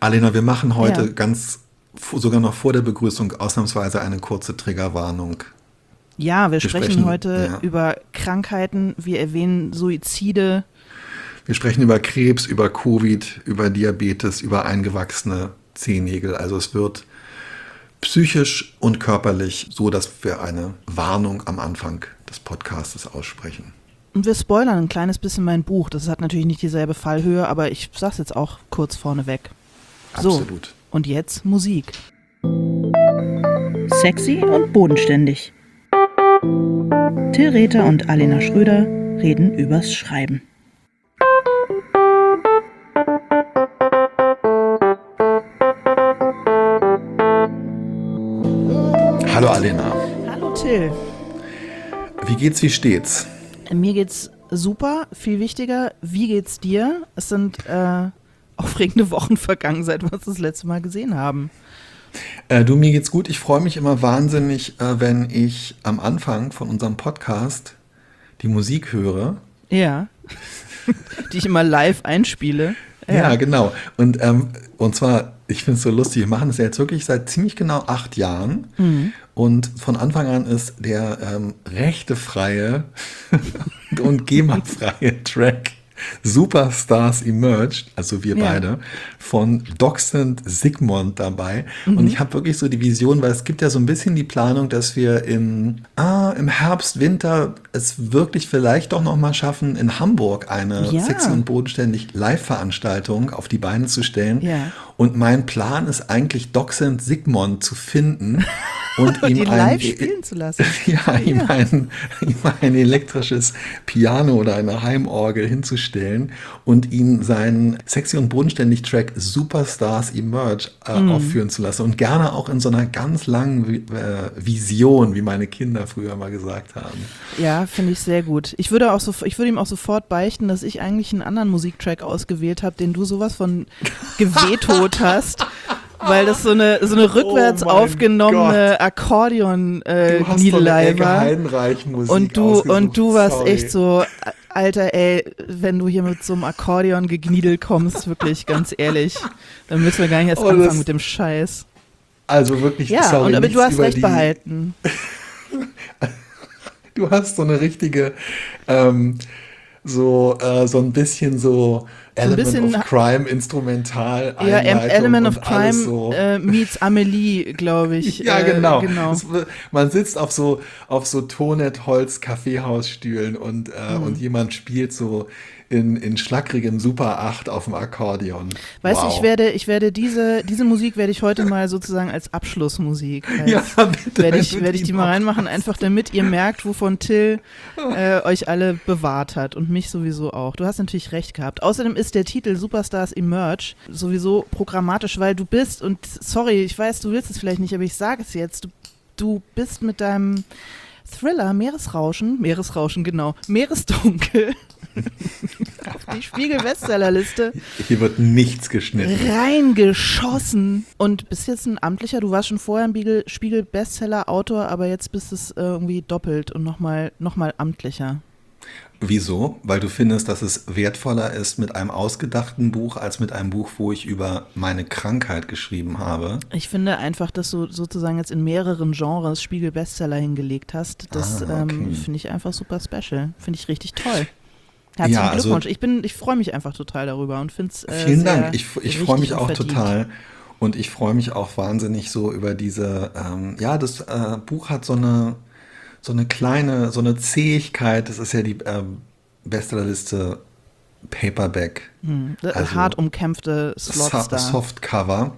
Alena, wir machen heute Ja. sogar noch vor der Begrüßung ausnahmsweise eine kurze Triggerwarnung. Ja, wir Wir sprechen sprechen, heute ja, über Krankheiten, wir erwähnen Suizide. wir sprechen über Krebs, über Covid, über Diabetes, über eingewachsene Zehennägel. Also es wird psychisch und körperlich so, dass wir eine Warnung am Anfang des Podcastes aussprechen. Und wir spoilern ein kleines bisschen mein Buch. Das hat natürlich nicht dieselbe Fallhöhe, aber ich sag's jetzt auch kurz vorneweg. So, Absolut. und jetzt Musik. Sexy und bodenständig. Till Rether und Alena Schröder reden übers Schreiben. Hallo Alena, Hallo Till. wie geht's, wie steht's? Mir geht's super, viel wichtiger, wie geht's dir? Es sind aufregende Wochen vergangen, seit wir uns das letzte Mal gesehen haben. Du, mir geht's gut. Ich freue mich immer wahnsinnig, wenn ich am Anfang von unserem Podcast die Musik höre. Ja, die ich immer live einspiele. Ja, genau. Und zwar, ich finde es so lustig, wir machen das ja jetzt wirklich seit ziemlich genau 8 Jahren. Und von Anfang an ist der rechtefreie und GEMA-freie Track Superstars Emerged, also wir Ja. beide, von Dachshund Sigmund dabei. Und ich habe wirklich so die Vision, weil es gibt ja so ein bisschen die Planung, dass wir im Herbst, Winter es wirklich vielleicht doch noch mal schaffen, in Hamburg eine Ja. Sexy und bodenständig Live-Veranstaltung auf die Beine zu stellen. Ja. Und mein Plan ist eigentlich Dachshund Sigmund zu finden und Und ihm die live spielen zu lassen. ja, ihm ein elektrisches Piano oder eine Heimorgel hinzustellen und ihn seinen Sexy und bodenständig Track Superstars Emerge aufführen zu lassen und gerne auch in so einer ganz langen Vision, wie meine Kinder früher mal gesagt haben. Ja, finde ich sehr gut. Ich würde ihm auch sofort beichten, dass ich eigentlich einen anderen Musiktrack ausgewählt habe, den du sowas von gewetot hast. Weil das so eine rückwärts Oh mein aufgenommene Du hast so eine Akkordeon-Niedelei Ecke war. Heidenreich-Musik Und du ausgesucht. warst Sorry. echt so, Alter, ey, wenn du hier mit so einem Akkordeon gegniedelt kommst, wirklich, ganz ehrlich, dann müssen wir gar nicht erst Oh, anfangen das- mit dem Scheiß. Also wirklich, Ja, sorry, aber nichts du hast über recht die- behalten. Du hast so eine richtige, so ein bisschen so Element bisschen- of Crime Instrumental Ja, Einleitung Element of und alles Crime so. Meets Amelie, glaube ich. Ja, genau. Genau. Man sitzt auf so Tonet-Holz Kaffeehausstühlen und jemand spielt so in schlackrigem Super 8 auf dem Akkordeon. Weißt du, Wow. ich werde diese Musik werde ich heute mal sozusagen als Abschlussmusik. Ja, bitte. Werde ich die mal reinmachen, einfach damit ihr merkt, wovon Till euch alle bewahrt hat und mich sowieso auch. Du hast natürlich recht gehabt. Außerdem ist der Titel Superstars Emerge sowieso programmatisch, weil du bist, und sorry, ich weiß, du willst es vielleicht nicht, aber ich sage es jetzt, du bist mit deinem Thriller Meeresrauschen, genau, Meeresdunkel auf die Spiegel-Bestsellerliste Hier wird nichts geschnitten. reingeschossen und bist jetzt ein amtlicher, du warst schon vorher ein Spiegel-Bestseller-Autor, aber jetzt bist es irgendwie doppelt und nochmal amtlicher. Wieso? Weil du findest, dass es wertvoller ist mit einem ausgedachten Buch als mit einem Buch, wo ich über meine Krankheit geschrieben habe. Ich finde einfach, dass du sozusagen jetzt in mehreren Genres Spiegel-Bestseller hingelegt hast. Das okay. finde ich einfach super special. Finde ich richtig toll. Herzlichen Ja, also- Glückwunsch. Ich freue mich einfach total darüber und finde es Vielen Dank. Ich richtig freue mich und auch verdient. total. Und ich freue mich auch wahnsinnig so über diese, das Buch hat so eine kleine, so eine Zähigkeit. Das ist ja die Bestsellerliste Paperback. Also hart umkämpfte Slots da. Softcover.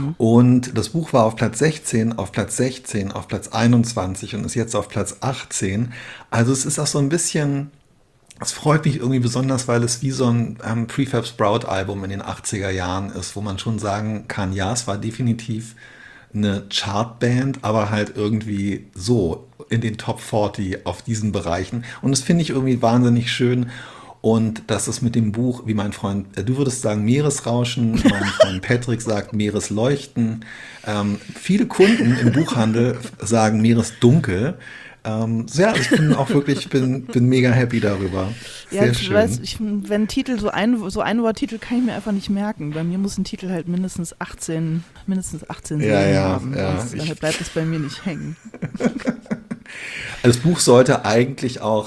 Und das Buch war auf Platz 16, auf Platz 16, auf Platz 21 und ist jetzt auf Platz 18. Also es ist auch so ein bisschen, es freut mich irgendwie besonders, weil es wie so ein Prefab Sprout Album in den 80er Jahren ist, wo man schon sagen kann, ja, es war definitiv eine Chartband, aber halt irgendwie so in den Top 40 auf diesen Bereichen. Und das finde ich irgendwie wahnsinnig schön. Und das ist mit dem Buch, wie mein Freund, du würdest sagen Meeresrauschen, mein Freund Patrick sagt Meeresleuchten. Viele Kunden im Buchhandel sagen Meeresdunkel. Ja, ich bin auch wirklich, bin mega happy darüber. Ja, Sehr schön. wenn Titel, so Einworttitel kann ich mir einfach nicht merken. Bei mir muss ein Titel halt mindestens 18 Silben haben, sonst bleibt es bei mir nicht hängen. Das Buch sollte eigentlich auch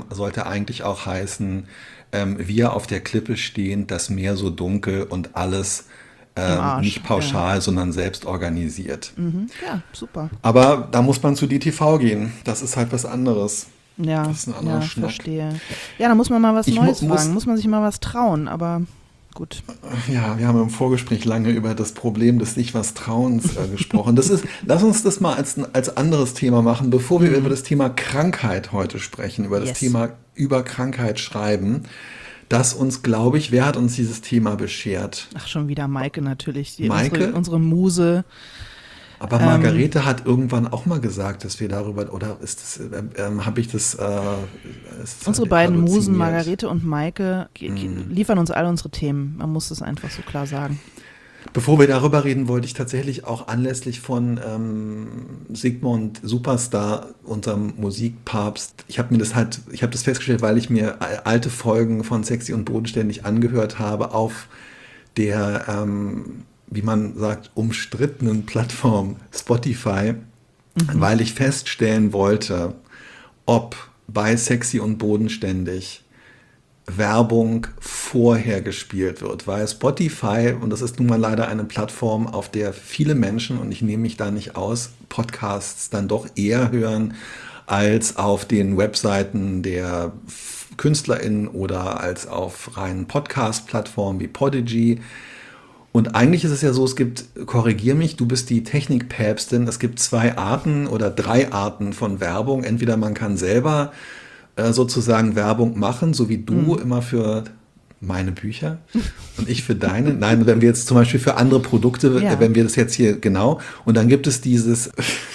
heißen, wir auf der Klippe stehen, das Meer so dunkel und alles Arsch, nicht pauschal, sondern selbst organisiert. Ja, super. Aber da muss man zu DTV gehen. Das ist halt was anderes. Ja, Das ist ein anderer Schnack. verstehe. Ja, da muss man mal was Neues muss- wagen, muss man sich mal was trauen, aber gut. Ja, wir haben im Vorgespräch lange über das Problem des Sich-was-Trauens gesprochen. Lass uns das mal als anderes Thema machen, bevor wir über das Thema Krankheit heute sprechen, über das Yes. Thema über Krankheit schreiben. Das uns, glaube ich, wer hat uns dieses Thema beschert? Ach, schon wieder Maike natürlich, Maike? unsere Muse. Aber Margarete hat irgendwann auch mal gesagt, dass wir darüber, oder ist das, habe ich das? Unsere beiden Musen, halluziniert? Margarete und Maike, liefern uns alle unsere Themen. Man muss es einfach so klar sagen. Bevor wir darüber reden, wollte ich tatsächlich auch anlässlich von Sigmund Superstar, unserem Musikpapst, ich habe das festgestellt, weil ich mir alte Folgen von Sexy und Bodenständig angehört habe auf der, wie man sagt, umstrittenen Plattform Spotify, weil ich feststellen wollte, ob bei Sexy und Bodenständig Werbung vorher gespielt wird, weil Spotify, und das ist nun mal leider eine Plattform, auf der viele Menschen, und ich nehme mich da nicht aus, Podcasts dann doch eher hören als auf den Webseiten der KünstlerInnen oder als auf reinen Podcast-Plattformen wie Podigy. Und eigentlich ist es ja so, korrigier mich, du bist die Technikpäpstin, es gibt 2 Arten oder 3 Arten von Werbung. Entweder man kann selber sozusagen Werbung machen, so wie du immer für meine Bücher und ich für deine. Nein, wenn wir jetzt zum Beispiel für andere Produkte, Ja. wenn wir das jetzt hier genau, und dann gibt es dieses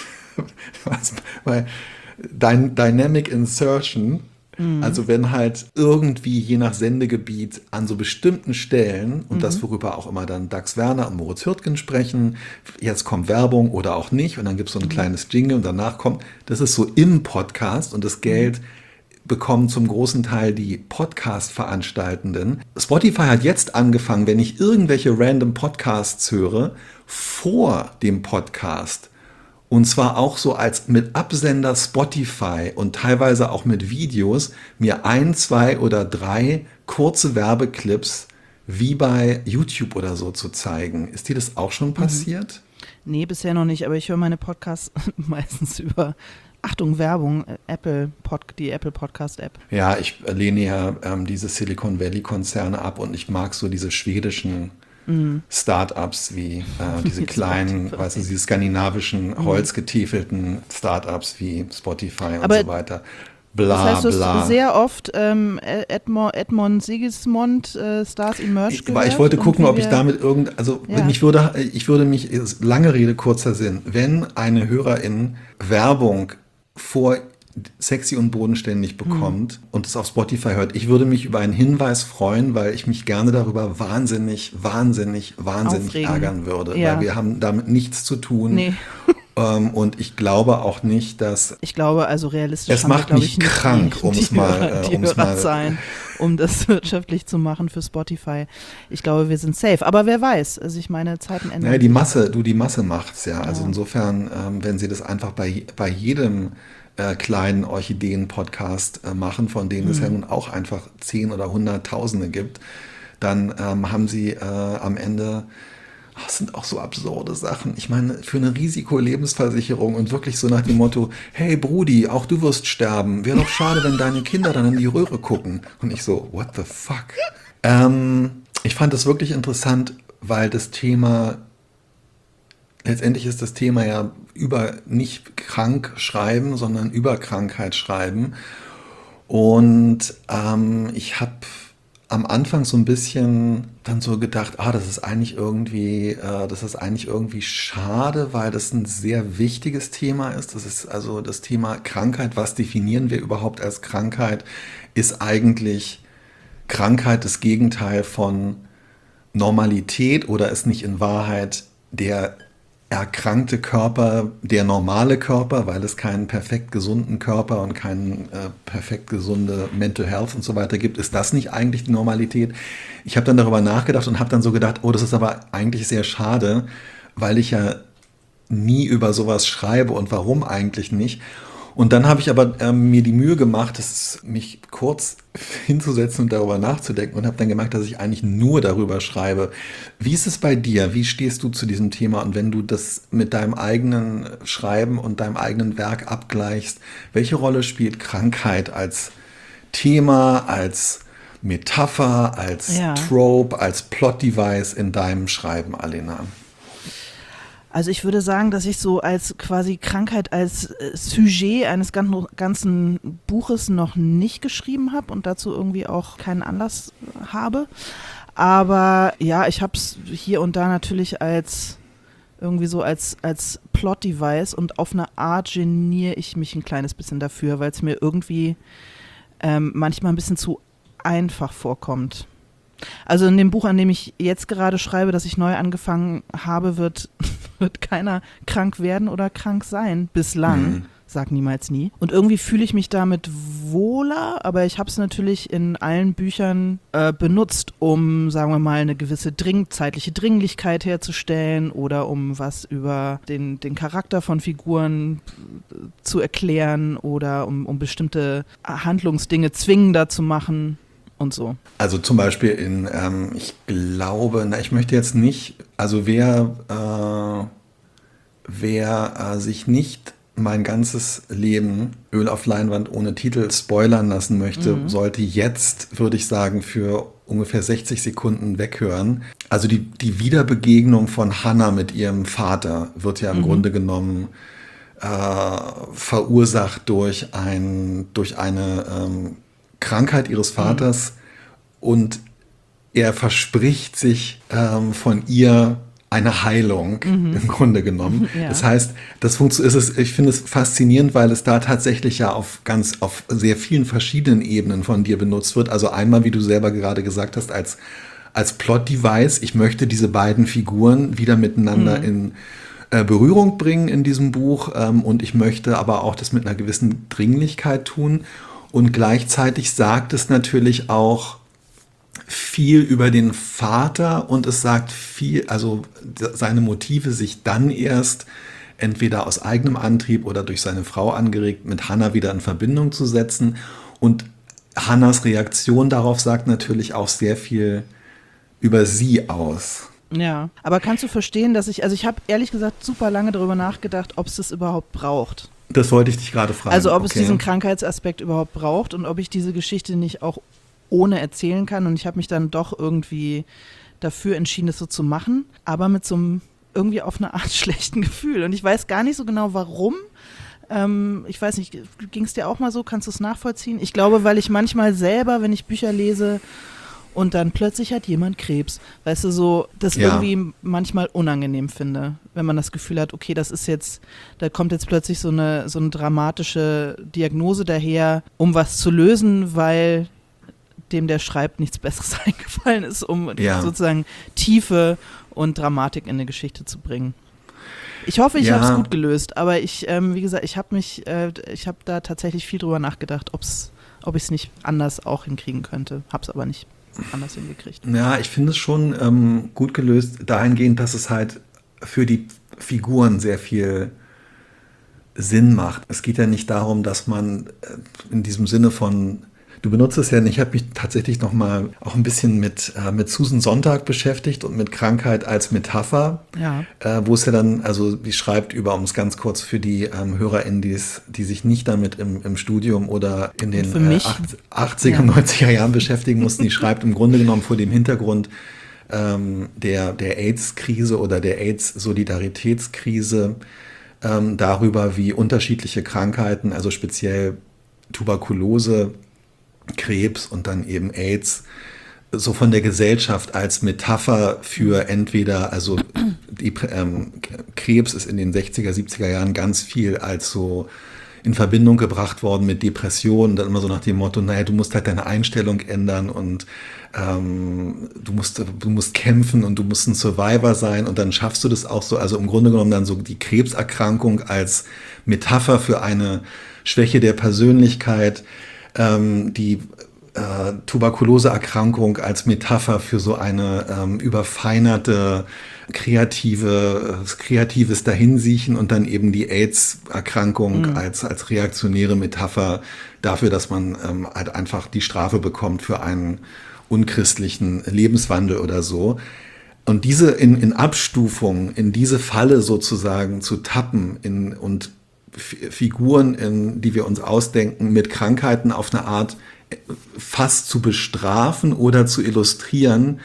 Dynamic Insertion, also wenn halt irgendwie je nach Sendegebiet an so bestimmten Stellen, und das worüber auch immer dann Dax Werner und Moritz Hürtgen sprechen, jetzt kommt Werbung oder auch nicht, und dann gibt es so ein kleines Jingle und danach kommt, das ist so im Podcast, und das Geld bekommen zum großen Teil die Podcast-Veranstaltenden. Spotify hat jetzt angefangen, wenn ich irgendwelche random Podcasts höre, vor dem Podcast, und zwar auch so als mit Absender Spotify und teilweise auch mit Videos, mir 1, 2 oder 3 kurze Werbeclips wie bei YouTube oder so zu zeigen. Ist dir das auch schon passiert? Nee, bisher noch nicht, aber ich höre meine Podcasts meistens über, Achtung, Werbung, die Apple Podcast App. Ja, ich lehne ja diese Silicon Valley Konzerne ab, und ich mag so diese schwedischen Startups wie diese kleinen, weißt du, diese skandinavischen, holzgetäfelten Startups wie Spotify und Aber so weiter. Bla, Das heißt, du bla. hast sehr oft Edmond Sigismund Stars Emerge gehört. Aber ich wollte gucken, ob ich wir- damit Ja. ich würde mich, lange Rede, kurzer Sinn, wenn eine Hörerin Werbung vor Sexy und Bodenständig bekommt und es auf Spotify hört, ich würde mich über einen Hinweis freuen, weil ich mich gerne darüber wahnsinnig Aufregen. ärgern würde, Ja. weil wir haben damit nichts zu tun. Nee, Und ich glaube auch nicht, dass ich glaube, also realistisch Es haben wir, macht glaube mich ich, nicht krank, die, um es die mal, Hörer, die um es mal- Hörerzahlen, um das wirtschaftlich zu machen für Spotify. Ich glaube, wir sind safe. Aber wer weiß, also ich meine, Zeiten ändern naja, sich. die Masse macht's ja. Also insofern, wenn sie das einfach bei jedem kleinen Orchideen-Podcast machen, von denen es ja nun auch einfach 10 oder 100.000 gibt, dann haben sie am Ende, das sind auch so absurde Sachen. Ich meine, für eine Risikolebensversicherung und wirklich so nach dem Motto, hey Brudi, auch du wirst sterben. Wäre doch schade, wenn deine Kinder dann in die Röhre gucken. Und ich so, what the fuck? Ich fand das wirklich interessant, weil letztendlich ist das Thema ja über nicht krank schreiben, sondern über Krankheit schreiben. Und ich habe am Anfang so ein bisschen dann so gedacht, das ist eigentlich irgendwie schade, weil das ein sehr wichtiges Thema ist. Das ist also das Thema Krankheit. Was definieren wir überhaupt als Krankheit? Ist eigentlich Krankheit das Gegenteil von Normalität, oder ist nicht in Wahrheit der erkrankte Körper der normale Körper, weil es keinen perfekt gesunden Körper und keinen perfekt gesunde Mental Health und so weiter gibt. Ist das nicht eigentlich die Normalität? Ich habe dann darüber nachgedacht und habe dann so gedacht, oh, das ist aber eigentlich sehr schade, weil ich ja nie über sowas schreibe und warum eigentlich nicht. Und dann habe ich aber mir die Mühe gemacht, mich kurz hinzusetzen und darüber nachzudenken und habe dann gemerkt, dass ich eigentlich nur darüber schreibe. Wie ist es bei dir? Wie stehst du zu diesem Thema? Und wenn du das mit deinem eigenen Schreiben und deinem eigenen Werk abgleichst, welche Rolle spielt Krankheit als Thema, als Metapher, als Trope, als Plot-Device in deinem Schreiben, Alena? Also ich würde sagen, dass ich so als quasi Krankheit als Sujet eines ganzen Buches noch nicht geschrieben habe und dazu irgendwie auch keinen Anlass habe. Aber ja, ich habe es hier und da natürlich als irgendwie so als Plot-Device und auf eine Art geniere ich mich ein kleines bisschen dafür, weil es mir irgendwie manchmal ein bisschen zu einfach vorkommt. Also in dem Buch, an dem ich jetzt gerade schreibe, das ich neu angefangen habe, wird keiner krank werden oder krank sein. Bislang. Sag niemals nie. Und irgendwie fühle ich mich damit wohler, aber ich habe es natürlich in allen Büchern benutzt, um, sagen wir mal, eine gewisse zeitliche Dringlichkeit herzustellen oder um was über den Charakter von Figuren zu erklären oder um bestimmte Handlungsdinge zwingender zu machen. Und so. Also zum Beispiel ich glaube, ich möchte jetzt nicht, also wer sich nicht mein ganzes Leben Öl auf Leinwand ohne Titel spoilern lassen möchte, sollte jetzt, würde ich sagen, für ungefähr 60 Sekunden weghören. Also die Wiederbegegnung von Hannah mit ihrem Vater wird ja im Grunde genommen verursacht durch eine Krankheit ihres Vaters und er verspricht sich von ihr eine Heilung im Grunde genommen. Ja. Das heißt, ich finde es faszinierend, weil es da tatsächlich ja auf sehr vielen verschiedenen Ebenen von dir benutzt wird. Also einmal, wie du selber gerade gesagt hast, als Plot-Device. Ich möchte diese beiden Figuren wieder miteinander in Berührung bringen in diesem Buch und ich möchte aber auch das mit einer gewissen Dringlichkeit tun. Und gleichzeitig sagt es natürlich auch viel über den Vater und es sagt viel, also seine Motive sich dann erst entweder aus eigenem Antrieb oder durch seine Frau angeregt, mit Hannah wieder in Verbindung zu setzen. Und Hannahs Reaktion darauf sagt natürlich auch sehr viel über sie aus. Ja, aber kannst du verstehen, dass ich habe ehrlich gesagt super lange darüber nachgedacht, ob es das überhaupt braucht. Das wollte ich dich gerade fragen. Also ob es diesen Krankheitsaspekt überhaupt braucht und ob ich diese Geschichte nicht auch ohne erzählen kann. Und ich habe mich dann doch irgendwie dafür entschieden, das so zu machen, aber mit so einem irgendwie auf eine Art schlechten Gefühl. Und ich weiß gar nicht so genau, warum. Ich weiß nicht, ging es dir auch mal so? Kannst du es nachvollziehen? Ich glaube, weil ich manchmal selber, wenn ich Bücher lese und dann plötzlich hat jemand Krebs, weißt du, so, das irgendwie manchmal unangenehm finde, wenn man das Gefühl hat, okay, das ist jetzt, da kommt jetzt plötzlich so eine dramatische Diagnose daher, um was zu lösen, weil dem, der schreibt, nichts Besseres eingefallen ist, um sozusagen Tiefe und Dramatik in eine Geschichte zu bringen. Ich hoffe, ich habe es gut gelöst, aber wie gesagt, ich habe da tatsächlich viel drüber nachgedacht, ob ich es nicht anders auch hinkriegen könnte, habe es aber nicht anders hingekriegt. Ja, ich finde es schon gut gelöst, dahingehend, dass es halt für die Figuren sehr viel Sinn macht. Es geht ja nicht darum, dass man in diesem Sinne von, du benutzt es ja nicht, ich habe mich tatsächlich nochmal auch ein bisschen mit Susan Sontag beschäftigt und mit Krankheit als Metapher, wo es ja dann, also die schreibt um es ganz kurz für die HörerInnen, die sich nicht damit im Studium oder in den 80er, 90er Jahren beschäftigen mussten, die schreibt im Grunde genommen vor dem Hintergrund der AIDS-Krise oder der AIDS-Solidaritätskrise darüber, wie unterschiedliche Krankheiten, also speziell Tuberkulose, Krebs und dann eben AIDS, so von der Gesellschaft als Metapher für entweder, also Krebs ist in den 60er, 70er Jahren ganz viel als so in Verbindung gebracht worden mit Depressionen, dann immer so nach dem Motto, naja, du musst halt deine Einstellung ändern und du musst kämpfen und du musst ein Survivor sein und dann schaffst du das auch so. Also im Grunde genommen dann so die Krebserkrankung als Metapher für eine Schwäche der Persönlichkeit, die Tuberkuloseerkrankung als Metapher für so eine überfeinerte kreatives Dahinsiechen und dann eben die AIDS-Erkrankung als reaktionäre Metapher dafür, dass man halt einfach die Strafe bekommt für einen unchristlichen Lebenswandel oder so. Und diese in Abstufung, in diese Falle sozusagen zu tappen und Figuren, die wir uns ausdenken, mit Krankheiten auf eine Art fast zu bestrafen oder zu illustrieren,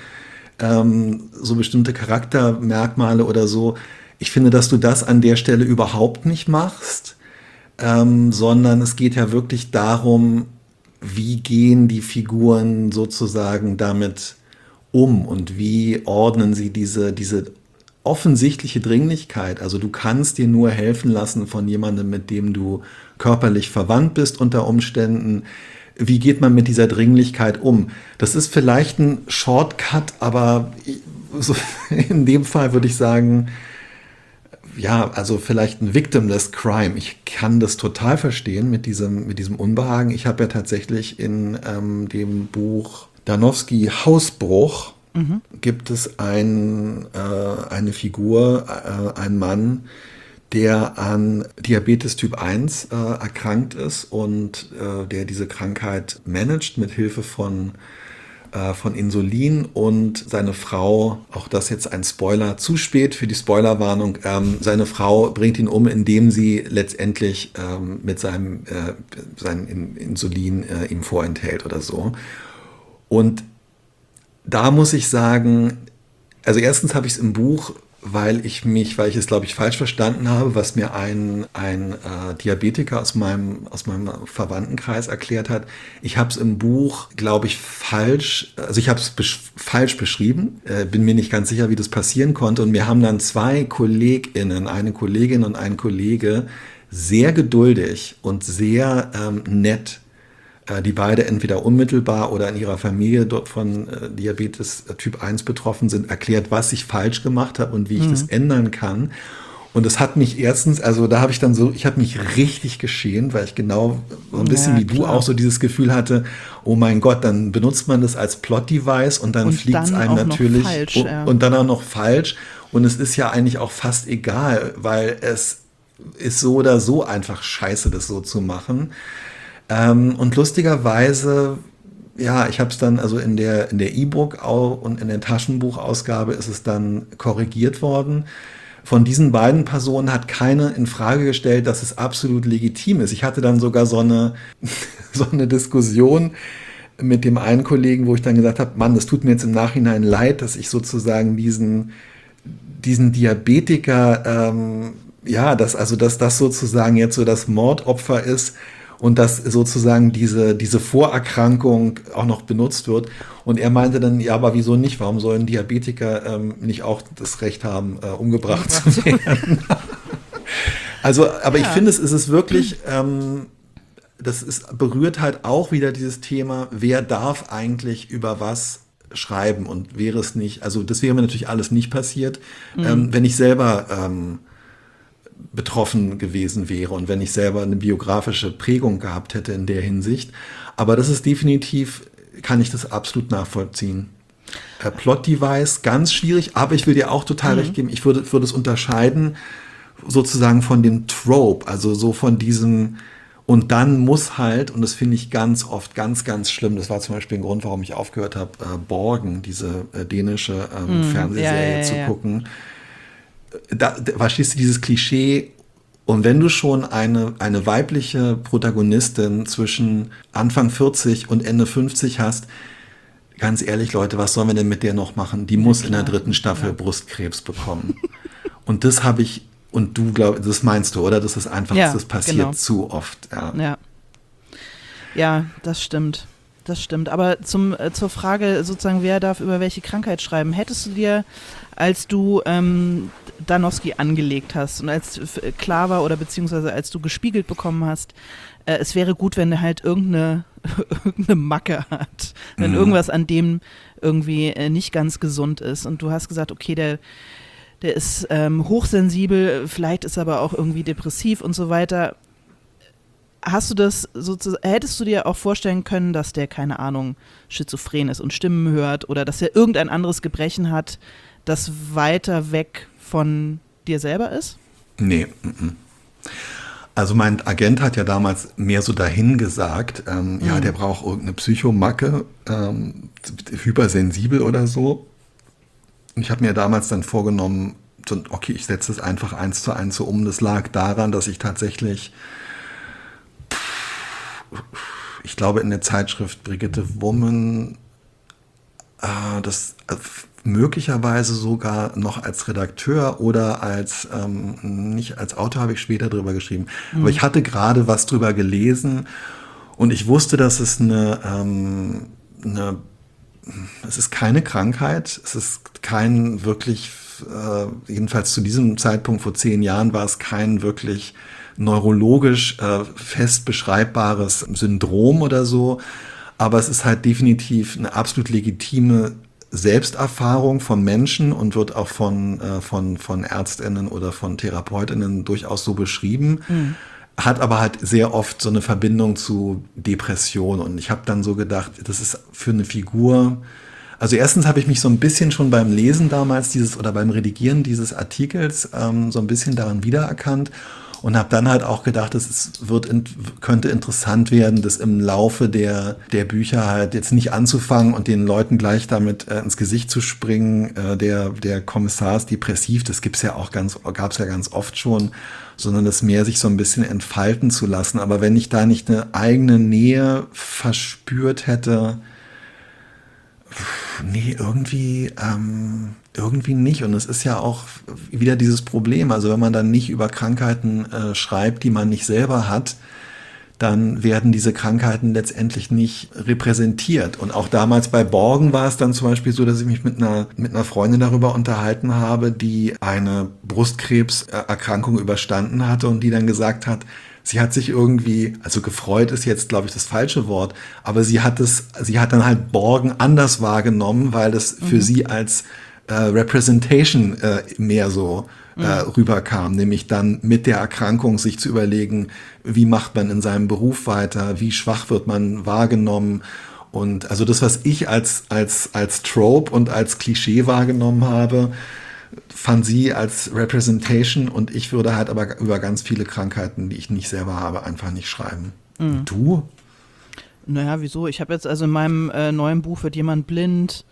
so bestimmte Charaktermerkmale oder so. Ich finde, dass du das an der Stelle überhaupt nicht machst, sondern es geht ja wirklich darum, wie gehen die Figuren sozusagen damit um und wie ordnen sie diese offensichtliche Dringlichkeit. Also du kannst dir nur helfen lassen von jemandem, mit dem du körperlich verwandt bist unter Umständen. Wie geht man mit dieser Dringlichkeit um? Das ist vielleicht ein Shortcut, aber in dem Fall würde ich sagen, ja, also vielleicht ein victimless crime. Ich kann das total verstehen mit diesem Unbehagen. Ich habe ja tatsächlich in dem Buch Danowski Hausbruch gibt es eine Figur, einen Mann, der an Diabetes Typ 1 erkrankt ist und der diese Krankheit managt mit Hilfe von Insulin, und seine Frau, auch das jetzt ein Spoiler, zu spät für die Spoilerwarnung, seine Frau bringt ihn um, indem sie letztendlich mit seinem Insulin ihm vorenthält oder so. Und da muss ich sagen, also erstens habe ich es im Buch, weil ich es, glaube ich, falsch verstanden habe, was mir ein Diabetiker aus meinem Verwandtenkreis erklärt hat. Ich habe es im Buch, glaube ich, falsch beschrieben, bin mir nicht ganz sicher, wie das passieren konnte. Und mir haben dann zwei KollegInnen, eine Kollegin und ein Kollege, sehr geduldig und sehr nett, die beide entweder unmittelbar oder in ihrer Familie dort von Diabetes Typ 1 betroffen sind, erklärt, was ich falsch gemacht habe und wie ich das ändern kann. Und es hat mich erstens, also da habe ich dann ich habe mich richtig geschämt, weil ich genau so ein bisschen wie du auch so dieses Gefühl hatte, oh mein Gott, dann benutzt man das als Plot-Device und dann fliegt es einem natürlich und dann auch noch falsch. Und es ist ja eigentlich auch fast egal, weil es ist so oder so einfach scheiße, das so zu machen. Und lustigerweise, ja, ich habe es dann, also in der E-Book und in der Taschenbuchausgabe ist es dann korrigiert worden. Von diesen beiden Personen hat keine in Frage gestellt, dass es absolut legitim ist. Ich hatte dann sogar so eine Diskussion mit dem einen Kollegen, wo ich dann gesagt habe, Mann, das tut mir jetzt im Nachhinein leid, dass ich sozusagen diesen Diabetiker, dass das sozusagen jetzt so das Mordopfer ist, und dass sozusagen diese Vorerkrankung auch noch benutzt wird. Und er meinte dann, ja, aber wieso nicht? Warum sollen Diabetiker nicht auch das Recht haben, umgebracht zu werden? Also, aber ich finde, es ist wirklich, berührt halt auch wieder dieses Thema, wer darf eigentlich über was schreiben, und wäre es nicht, also das wäre mir natürlich alles nicht passiert, wenn ich selber betroffen gewesen wäre und wenn ich selber eine biografische Prägung gehabt hätte in der Hinsicht. Aber das ist definitiv, kann ich das absolut nachvollziehen. Plot-Device, ganz schwierig, aber ich will dir auch total recht geben, ich würde es unterscheiden sozusagen von dem Trope, also so von diesem, und dann muss halt, und das finde ich ganz oft ganz, ganz schlimm, das war zum Beispiel ein Grund, warum ich aufgehört habe, Borgen, diese dänische Fernsehserie zu gucken. Da verstehst du dieses Klischee, und wenn du schon eine weibliche Protagonistin zwischen Anfang 40 und Ende 50 hast, ganz ehrlich, Leute, was sollen wir denn mit der noch machen? Die muss in der 3. Staffel Brustkrebs bekommen. Und das habe ich, und du glaubst, das meinst du, oder? Das ist einfach, das passiert zu oft. Ja, das stimmt. Das stimmt. Aber zur Frage sozusagen, wer darf über welche Krankheit schreiben, hättest du dir, als du Danowski angelegt hast und als klar war oder beziehungsweise als du gespiegelt bekommen hast, es wäre gut, wenn er halt irgendeine Macke hat, wenn irgendwas an dem irgendwie nicht ganz gesund ist. Und du hast gesagt, okay, der ist hochsensibel, vielleicht ist er aber auch irgendwie depressiv und so weiter. Hast du das sozusagen, hättest du dir auch vorstellen können, dass der, keine Ahnung, schizophren ist und Stimmen hört oder dass er irgendein anderes Gebrechen hat, das weiter weg von dir selber ist? Nee. Also mein Agent hat ja damals mehr so dahin gesagt, ja, der braucht irgendeine Psychomacke, hypersensibel oder so. Und ich habe mir damals dann vorgenommen, okay, ich setze es einfach 1:1 so um. Das lag daran, dass ich tatsächlich, ich glaube in der Zeitschrift Brigitte Woman, das möglicherweise sogar noch als Redakteur oder als, nicht als Autor habe ich später drüber geschrieben. Aber ich hatte gerade was drüber gelesen und ich wusste, dass es es ist keine Krankheit, es ist kein wirklich, jedenfalls zu diesem Zeitpunkt vor 10 Jahren war es kein wirklich neurologisch fest beschreibbares Syndrom oder so, aber es ist halt definitiv eine absolut legitime Selbsterfahrung von Menschen und wird auch von ÄrztInnen oder von TherapeutInnen durchaus so beschrieben, hat aber halt sehr oft so eine Verbindung zu Depression. Und ich habe dann so gedacht, das ist für eine Figur, also erstens habe ich mich so ein bisschen schon beim Lesen damals beim Redigieren dieses Artikels so ein bisschen daran wiedererkannt. Und habe dann halt auch gedacht, könnte interessant werden, das im Laufe der Bücher halt jetzt nicht anzufangen und den Leuten gleich damit ins Gesicht zu springen, der Kommissar ist depressiv, das gab's ja ganz oft schon, sondern das mehr sich so ein bisschen entfalten zu lassen. Aber wenn ich da nicht eine eigene Nähe verspürt hätte, nee, irgendwie nicht. Und es ist ja auch wieder dieses Problem. Also wenn man dann nicht über Krankheiten schreibt, die man nicht selber hat, dann werden diese Krankheiten letztendlich nicht repräsentiert. Und auch damals bei Borgen war es dann zum Beispiel so, dass ich mich mit einer Freundin darüber unterhalten habe, die eine Brustkrebserkrankung überstanden hatte und die dann gesagt hat, sie hat sich irgendwie, also gefreut ist jetzt, glaube ich, das falsche Wort, aber sie hat dann halt Borgen anders wahrgenommen, weil das für sie als Representation mehr so rüberkam, nämlich dann mit der Erkrankung sich zu überlegen, wie macht man in seinem Beruf weiter, wie schwach wird man wahrgenommen. Und also das, was ich als Trope und als Klischee wahrgenommen habe, fand sie als Representation und ich würde halt aber über ganz viele Krankheiten, die ich nicht selber habe, einfach nicht schreiben. Du? Naja, wieso? Ich habe jetzt also in meinem neuen Buch wird jemand blind.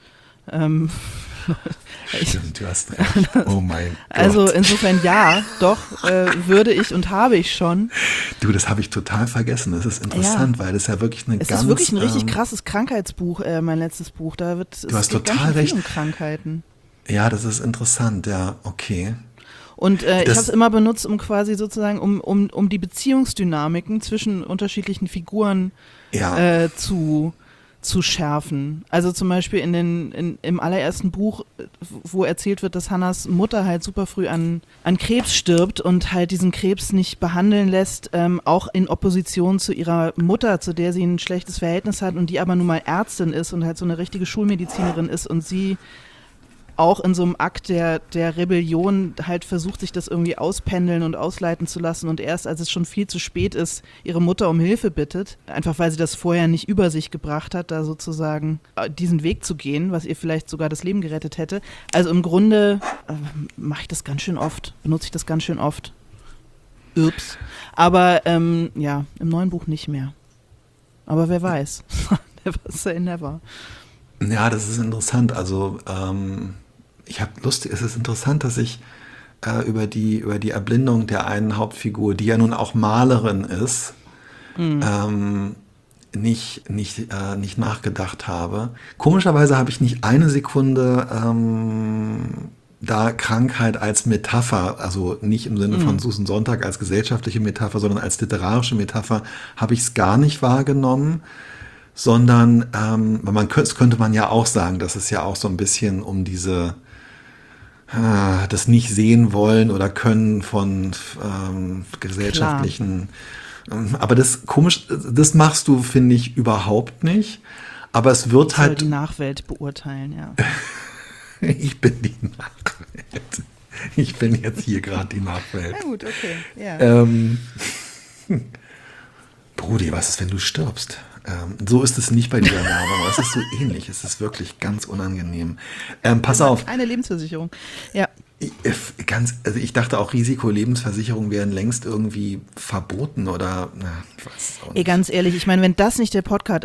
Stimmt, du hast recht. Oh mein Gott. Also insofern ja, doch, würde ich und habe ich schon. Du, das habe ich total vergessen. Das ist interessant, weil das ja wirklich Es ist wirklich ein richtig krasses Krankheitsbuch, mein letztes Buch. Du hast total recht. Um Krankheiten. Ja, das ist interessant, ja, okay. Und ich habe es immer benutzt, um quasi sozusagen, um die Beziehungsdynamiken zwischen unterschiedlichen Figuren zu schärfen. Also zum Beispiel im allerersten Buch, wo erzählt wird, dass Hannas Mutter halt super früh an Krebs stirbt und halt diesen Krebs nicht behandeln lässt, auch in Opposition zu ihrer Mutter, zu der sie ein schlechtes Verhältnis hat und die aber nun mal Ärztin ist und halt so eine richtige Schulmedizinerin ist und sie auch in so einem Akt der Rebellion halt versucht, sich das irgendwie auspendeln und ausleiten zu lassen und erst, als es schon viel zu spät ist, ihre Mutter um Hilfe bittet, einfach weil sie das vorher nicht über sich gebracht hat, da sozusagen diesen Weg zu gehen, was ihr vielleicht sogar das Leben gerettet hätte. Also im Grunde mache ich das ganz schön oft, benutze ich das ganz schön oft. Ups. Aber ja, im neuen Buch nicht mehr. Aber wer weiß. Never say never. Ja, das ist interessant. Also es ist interessant, dass ich über die Erblindung der einen Hauptfigur, die ja nun auch Malerin ist, nicht nachgedacht habe. Komischerweise habe ich nicht eine Sekunde da Krankheit als Metapher, also nicht im Sinne von Susan Sontag als gesellschaftliche Metapher, sondern als literarische Metapher, habe ich es gar nicht wahrgenommen. Sondern das könnte man ja auch sagen, dass es ja auch so ein bisschen um diese das nicht sehen wollen oder können von gesellschaftlichen. Aber das komisch, das machst du, finde ich, überhaupt nicht. Aber es wird Ich soll halt. die Nachwelt beurteilen, ja. Ich bin die Nachwelt. Ich bin jetzt hier gerade die Nachwelt. Na gut, okay, ja. Brudi, was ist, wenn du stirbst? So ist es nicht bei dieser Werbung, aber es ist so ähnlich. Es ist wirklich ganz unangenehm. Pass auf. Eine Lebensversicherung, ja. Also ich dachte auch, Risikolebensversicherungen wären längst irgendwie verboten oder, ich weiß es auch Ey, nicht. ganz ehrlich, ich meine, wenn das nicht der Podcast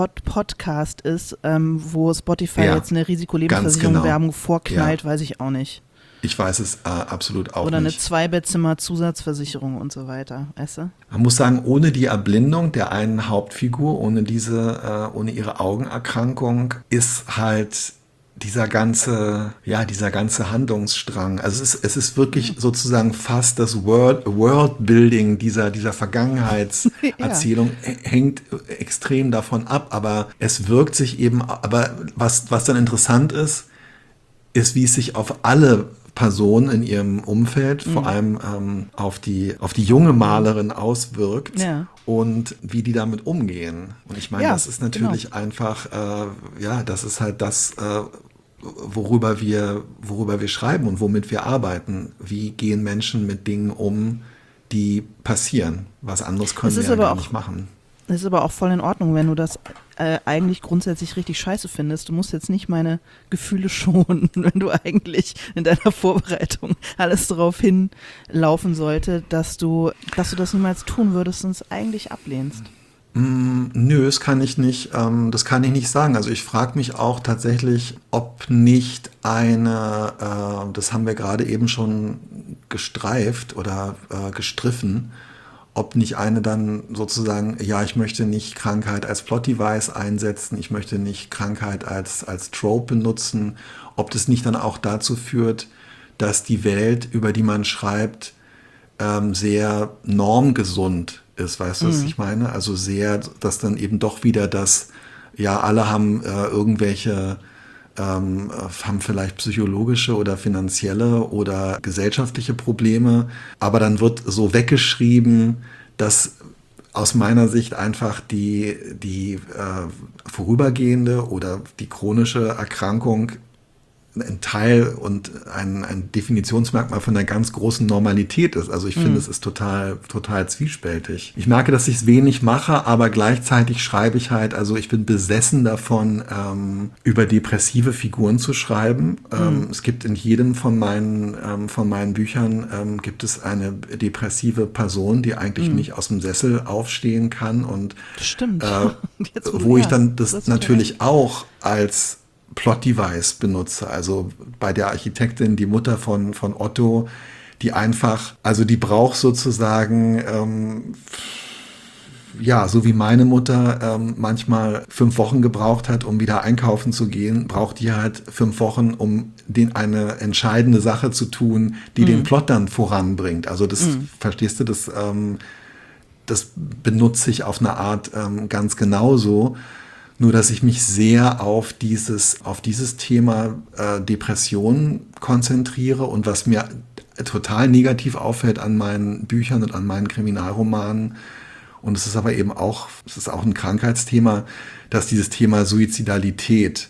ist, wo Spotify Ja, jetzt eine ganz Risikolebensversicherung genau. Werbung vorknallt, Ja. weiß ich auch nicht. Ich weiß es absolut auch Oder eine nicht. Zweibettzimmer-Zusatzversicherung und so weiter, weißt du? Man muss sagen, ohne die Erblindung der einen Hauptfigur, ohne ihre Augenerkrankung, ist halt dieser ganze Handlungsstrang. Also es ist wirklich sozusagen fast das Worldbuilding dieser Vergangenheitserzählung hängt extrem davon ab, aber es wirkt sich eben, aber was dann interessant ist, wie es sich auf alle Personen in ihrem Umfeld, vor allem auf die junge Malerin auswirkt Ja. und wie die damit umgehen. Und ich meine, Ja, das ist natürlich einfach, das ist halt das, worüber wir schreiben und womit wir arbeiten. Wie gehen Menschen mit Dingen um, die passieren? Was anderes können Es wir ist ja aber gar auch- nicht machen. Das ist aber auch voll in Ordnung, wenn du das eigentlich grundsätzlich richtig scheiße findest. Du musst jetzt nicht meine Gefühle schonen, wenn du eigentlich in deiner Vorbereitung alles darauf hinlaufen sollte, dass du das niemals tun würdest und es eigentlich ablehnst. Nö, das kann ich nicht sagen. Also ich frage mich auch tatsächlich, ob nicht das haben wir gerade eben schon gestreift oder gestriffen, ob nicht eine dann sozusagen, ja, ich möchte nicht Krankheit als Plot-Device einsetzen, ich möchte nicht Krankheit als Trope benutzen, ob das nicht dann auch dazu führt, dass die Welt, über die man schreibt, sehr normgesund ist, weißt du, was ich meine? Also sehr, dass dann eben doch wieder alle haben haben vielleicht psychologische oder finanzielle oder gesellschaftliche Probleme, aber dann wird so weggeschrieben, dass aus meiner Sicht einfach die vorübergehende oder die chronische Erkrankung ein Teil und ein Definitionsmerkmal von einer ganz großen Normalität ist. Also ich finde, es ist total zwiespältig. Ich merke, dass ich es wenig mache, aber gleichzeitig schreibe ich halt, also ich bin besessen davon, über depressive Figuren zu schreiben. Es gibt in jedem von meinen Büchern gibt es eine depressive Person, die eigentlich nicht aus dem Sessel aufstehen kann und Stimmt. Jetzt, wo ich ja, dann das ist natürlich auch als Plot-Device benutze. Also bei der Architektin, die Mutter von Otto, die einfach, also die braucht sozusagen, so wie meine Mutter manchmal 5 Wochen gebraucht hat, um wieder einkaufen zu gehen, braucht die halt 5 Wochen, um eine entscheidende Sache zu tun, die den Plot dann voranbringt. Also das, verstehst du, das benutze ich auf eine Art ganz genauso. Nur, dass ich mich sehr auf dieses Thema Depression konzentriere und was mir total negativ auffällt an meinen Büchern und an meinen Kriminalromanen, und es ist aber eben auch, es ist auch ein Krankheitsthema, dass dieses Thema Suizidalität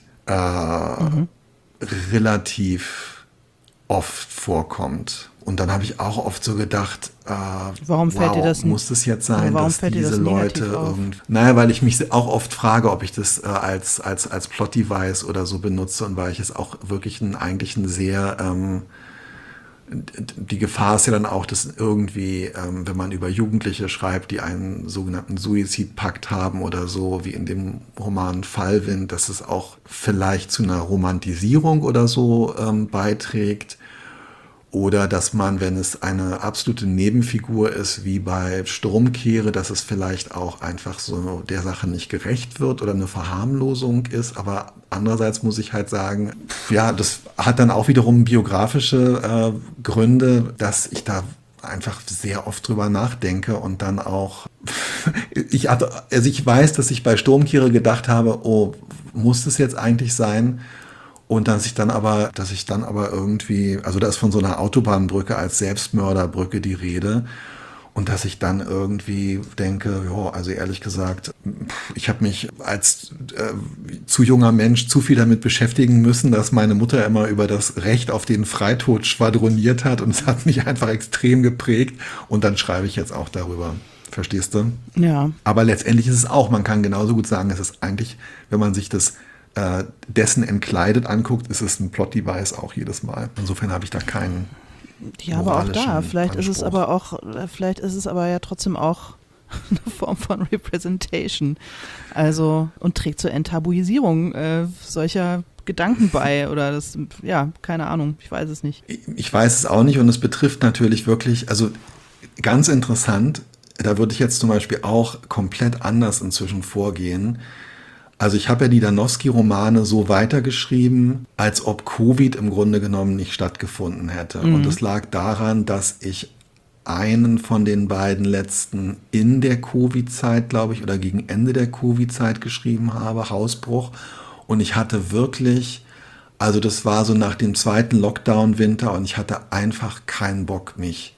relativ oft vorkommt. Und dann habe ich auch oft so gedacht, Warum fällt dir das muss das jetzt sein, warum dass fällt dir das diese negativ Leute auf? Naja, weil ich mich auch oft frage, ob ich das als Plot-Device oder so benutze und weil ich es auch wirklich eigentlich ein sehr die Gefahr ist ja dann auch, dass irgendwie, wenn man über Jugendliche schreibt, die einen sogenannten Suizidpakt haben oder so, wie in dem Roman Fallwind, dass es auch vielleicht zu einer Romantisierung oder so beiträgt. Oder dass man, wenn es eine absolute Nebenfigur ist, wie bei Sturmkehre, dass es vielleicht auch einfach so der Sache nicht gerecht wird oder eine Verharmlosung ist. Aber andererseits muss ich halt sagen, ja, das hat dann auch wiederum biografische Gründe, dass ich da einfach sehr oft drüber nachdenke und dann auch, ich weiß, dass ich bei Sturmkehre gedacht habe, oh, muss das jetzt eigentlich sein? Und dass ich dann aber irgendwie, also da ist von so einer Autobahnbrücke als Selbstmörderbrücke die Rede. Und dass ich dann irgendwie denke, ja, also ehrlich gesagt, ich habe mich als zu junger Mensch zu viel damit beschäftigen müssen, dass meine Mutter immer über das Recht auf den Freitod schwadroniert hat und es hat mich einfach extrem geprägt und dann schreibe ich jetzt auch darüber. Verstehst du? Ja. Aber letztendlich ist es auch, man kann genauso gut sagen, es ist eigentlich, wenn man sich das dessen entkleidet anguckt, ist es ein Plot-Device auch jedes Mal. Insofern habe ich da keinen Ja, aber auch da. Vielleicht ist es Anspruch. vielleicht ist es aber ja trotzdem auch eine Form von Representation. Also, und trägt zur Enttabuisierung solcher Gedanken bei oder das, ja, keine Ahnung, ich weiß es nicht. Ich weiß es auch nicht und es betrifft natürlich wirklich, also ganz interessant, da würde ich jetzt zum Beispiel auch komplett anders inzwischen vorgehen. Also ich habe ja die Danowski-Romane so weitergeschrieben, als ob Covid im Grunde genommen nicht stattgefunden hätte. Und es lag daran, dass ich einen von den beiden letzten in der Covid-Zeit, glaube ich, oder gegen Ende der Covid-Zeit geschrieben habe, Hausbruch. Und ich hatte wirklich, also das war so nach dem zweiten Lockdown-Winter und ich hatte einfach keinen Bock, mich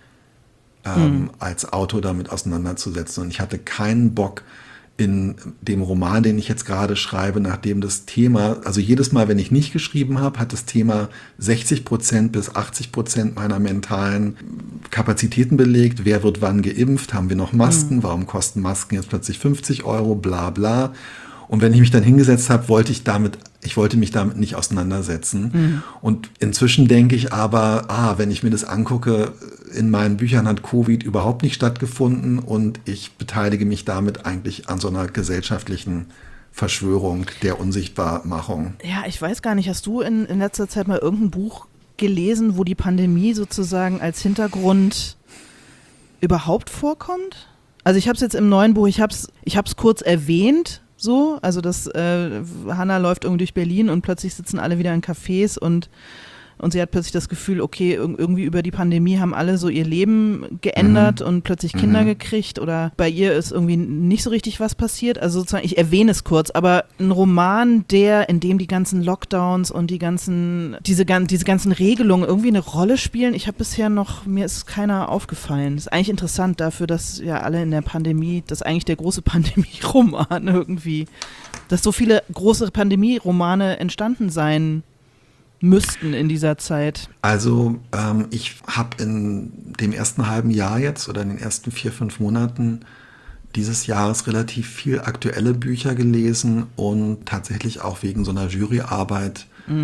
als Autor damit auseinanderzusetzen. Und ich hatte keinen Bock, in dem Roman, den ich jetzt gerade schreibe, nachdem das Thema, also jedes Mal, wenn ich nicht geschrieben habe, hat das Thema 60% bis 80% meiner mentalen Kapazitäten belegt. Wer wird wann geimpft? Haben wir noch Masken? Warum kosten Masken jetzt plötzlich 50 Euro? Bla bla. Und wenn ich mich dann hingesetzt habe, wollte ich mich damit nicht auseinandersetzen. Und inzwischen denke ich aber, wenn ich mir das angucke, in meinen Büchern hat Covid überhaupt nicht stattgefunden und ich beteilige mich damit eigentlich an so einer gesellschaftlichen Verschwörung der Unsichtbarmachung. Ja, ich weiß gar nicht, hast du in letzter Zeit mal irgendein Buch gelesen, wo die Pandemie sozusagen als Hintergrund überhaupt vorkommt? Also ich habe es jetzt im neuen Buch, ich hab's kurz erwähnt, so, also dass Hannah läuft irgendwie durch Berlin und plötzlich sitzen alle wieder in Cafés und sie hat plötzlich das Gefühl, okay, irgendwie über die Pandemie haben alle so ihr Leben geändert und plötzlich Kinder gekriegt oder bei ihr ist irgendwie nicht so richtig was passiert. Also sozusagen, ich erwähne es kurz, aber ein Roman, in dem die ganzen Lockdowns und diese ganzen Regelungen irgendwie eine Rolle spielen, mir ist keiner aufgefallen. Das ist eigentlich interessant dafür, dass ja alle in der Pandemie, dass eigentlich der große Pandemie-Roman irgendwie, dass so viele große Pandemie-Romane entstanden sein müssten in dieser Zeit? Also ich habe in dem ersten halben Jahr jetzt oder in den ersten 4-5 Monaten dieses Jahres relativ viel aktuelle Bücher gelesen und tatsächlich auch wegen so einer Juryarbeit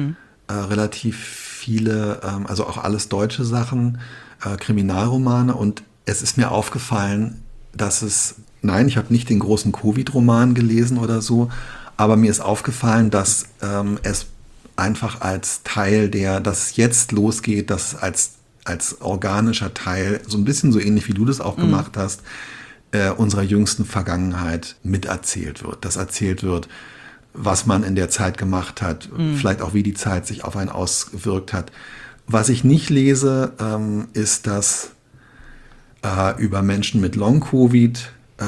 relativ viele, also auch alles deutsche Sachen, Kriminalromane und es ist mir aufgefallen, nein, ich habe nicht den großen Covid-Roman gelesen oder so, aber mir ist aufgefallen, dass es einfach als Teil dass es jetzt losgeht, dass als organischer Teil, so ein bisschen so ähnlich wie du das auch gemacht hast, unserer jüngsten Vergangenheit miterzählt wird. Dass erzählt wird, was man in der Zeit gemacht hat, vielleicht auch wie die Zeit sich auf einen ausgewirkt hat. Was ich nicht lese, ist, dass über Menschen mit Long-Covid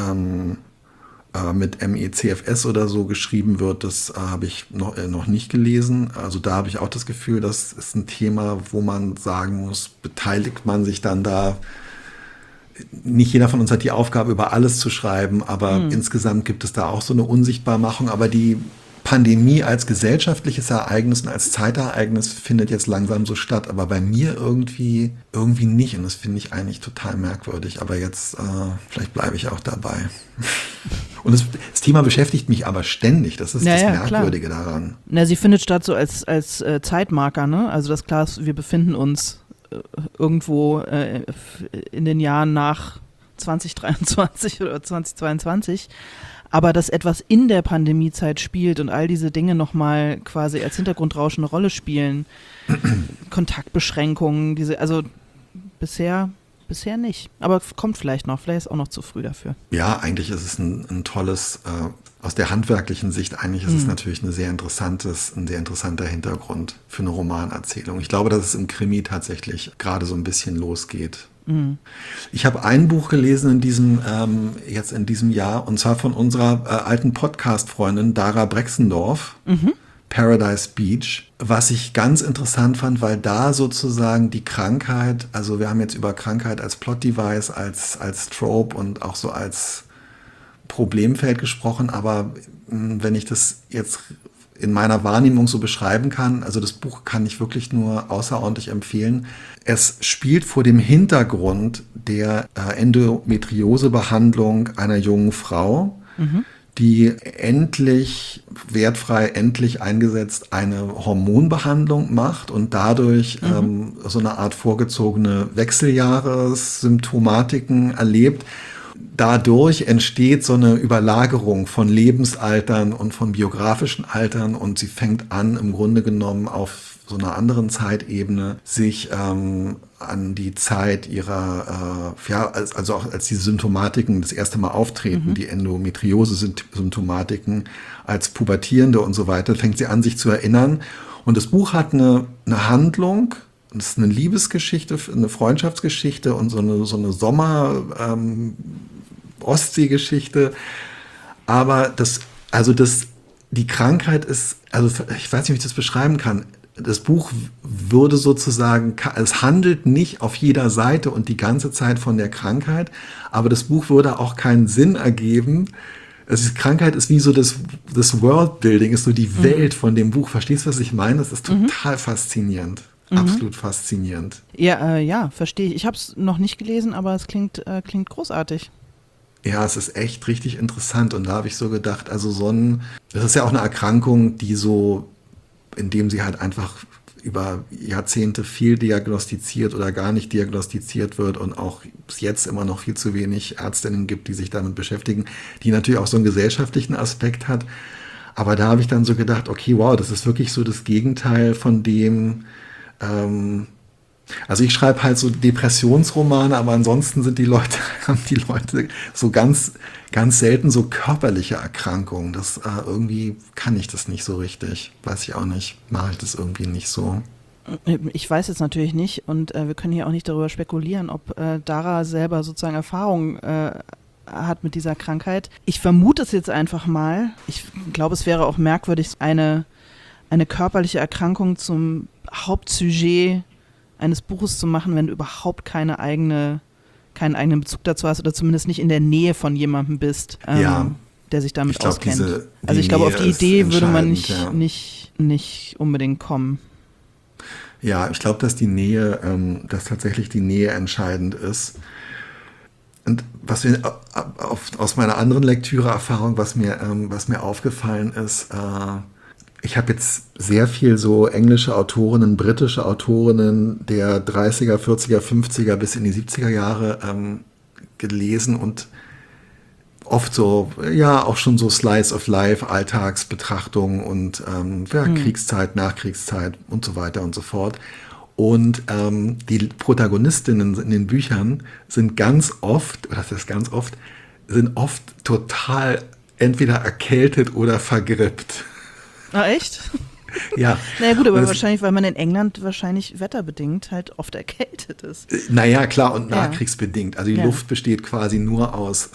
mit MECFS oder so geschrieben wird, das habe ich noch nicht gelesen. Also da habe ich auch das Gefühl, das ist ein Thema, wo man sagen muss, beteiligt man sich dann da. Nicht jeder von uns hat die Aufgabe, über alles zu schreiben, aber insgesamt gibt es da auch so eine Unsichtbarmachung. Aber die Pandemie als gesellschaftliches Ereignis und als Zeitereignis findet jetzt langsam so statt, aber bei mir irgendwie nicht und das finde ich eigentlich total merkwürdig, aber jetzt vielleicht bleibe ich auch dabei. Und das Thema beschäftigt mich aber ständig, das ist das Merkwürdige daran. Na, sie findet statt so als Zeitmarker, ne? Also das klar ist, wir befinden uns irgendwo in den Jahren nach 2023 oder 2022, aber dass etwas in der Pandemiezeit spielt und all diese Dinge nochmal quasi als Hintergrundrauschen eine Rolle spielen, Kontaktbeschränkungen, also bisher nicht. Aber kommt vielleicht ist auch noch zu früh dafür. Ja, eigentlich ist es ein tolles, aus der handwerklichen Sicht, eigentlich ist es natürlich ein sehr interessanter Hintergrund für eine Romanerzählung. Ich glaube, dass es im Krimi tatsächlich gerade so ein bisschen losgeht. Ich habe ein Buch gelesen in diesem Jahr, und zwar von unserer alten Podcast-Freundin Dara Brexendorf. Paradise Beach, was ich ganz interessant fand, weil da sozusagen die Krankheit, also wir haben jetzt über Krankheit als Plot-Device, als Trope und auch so als Problemfeld gesprochen, aber wenn ich das jetzt in meiner Wahrnehmung so beschreiben kann, also das Buch kann ich wirklich nur außerordentlich empfehlen. Es spielt vor dem Hintergrund der Endometriosebehandlung einer jungen Frau, die endlich, wertfrei, endlich eingesetzt eine Hormonbehandlung macht und dadurch so eine Art vorgezogene Wechseljahressymptomatiken erlebt. Dadurch entsteht so eine Überlagerung von Lebensaltern und von biografischen Altern und sie fängt an, im Grunde genommen auf so einer anderen Zeitebene sich an die Zeit ihrer, also auch als die Symptomatiken das erste Mal auftreten, die Endometriose-Symptomatiken als Pubertierende und so weiter, fängt sie an, sich zu erinnern. Und das Buch hat eine Handlung. Das ist eine Liebesgeschichte, eine Freundschaftsgeschichte und so eine Sommer-Ostseegeschichte. Aber die Krankheit ist, also ich weiß nicht, wie ich das beschreiben kann. Das Buch würde sozusagen, es handelt nicht auf jeder Seite und die ganze Zeit von der Krankheit, aber das Buch würde auch keinen Sinn ergeben. Also die Krankheit ist wie so das Worldbuilding, ist so die Welt von dem Buch. Verstehst du, was ich meine? Das ist total faszinierend. Absolut faszinierend. Ja, verstehe ich. Ich habe es noch nicht gelesen, aber es klingt großartig. Ja, es ist echt richtig interessant und da habe ich so gedacht, also das ist ja auch eine Erkrankung, die so, indem sie halt einfach über Jahrzehnte viel diagnostiziert oder gar nicht diagnostiziert wird und auch es jetzt immer noch viel zu wenig Ärztinnen gibt, die sich damit beschäftigen, die natürlich auch so einen gesellschaftlichen Aspekt hat. Aber da habe ich dann so gedacht, okay, wow, das ist wirklich so das Gegenteil von dem. Also ich schreibe halt so Depressionsromane, aber ansonsten haben die Leute so ganz, ganz selten so körperliche Erkrankungen. Das irgendwie kann ich das nicht so richtig. Weiß ich auch nicht. Mache ich das irgendwie nicht so. Ich weiß jetzt natürlich nicht und wir können hier auch nicht darüber spekulieren, ob Dara selber sozusagen Erfahrung hat mit dieser Krankheit. Ich vermute es jetzt einfach mal. Ich glaube, es wäre auch merkwürdig, eine körperliche Erkrankung zum Hauptsujet eines Buches zu machen, wenn du überhaupt keinen eigenen Bezug dazu hast oder zumindest nicht in der Nähe von jemandem bist, der sich damit auskennt. Also ich glaube, auf die Idee würde man nicht unbedingt kommen. Ja, ich glaube, dass tatsächlich die Nähe entscheidend ist. Und aus meiner anderen Lektüre-Erfahrung, was mir aufgefallen ist, ich habe jetzt sehr viel so englische Autorinnen, britische Autorinnen der 30er, 40er, 50er bis in die 70er Jahre gelesen und oft so, ja, auch schon so Slice of Life, Alltagsbetrachtungen und Kriegszeit, Nachkriegszeit und so weiter und so fort. Und die Protagonistinnen in den Büchern sind oft total entweder erkältet oder vergrippt. Ah, echt? Ja. Naja gut, aber wahrscheinlich, weil man in England wahrscheinlich wetterbedingt halt oft erkältet ist. Naja, klar, und nachkriegsbedingt. Also die Luft besteht quasi nur aus